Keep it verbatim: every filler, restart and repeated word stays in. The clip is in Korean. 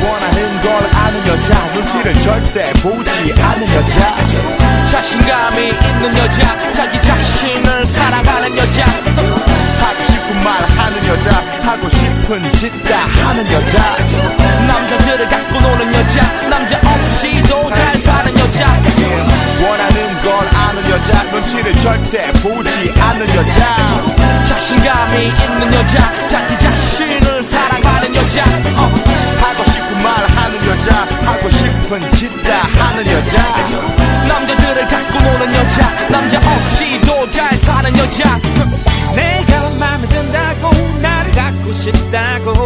원하는 걸 아는 여자 눈치를 절대 보지 않는 여자 자신감이 있는 여자 자기 자신을 사랑하는 여자 하고 싶은 말 하는 여자 하고 싶은 짓 다 하는 여자 남자들을 갖고 노는 여자 남자 없이도 잘 사는 여자 원하는 걸 아는 여자 눈치를 절대 보지 않는 여자 자신감이 있는 여자 자기 자신을 사랑하는 여자 어. 하고 싶은 말 하는 여자 하고 싶은 짓 다 하는 여자 남자들을 갖고 노는 여자 남자 없이도 잘 사는 여자 내가 맘에 든다고 나를 갖고 싶다고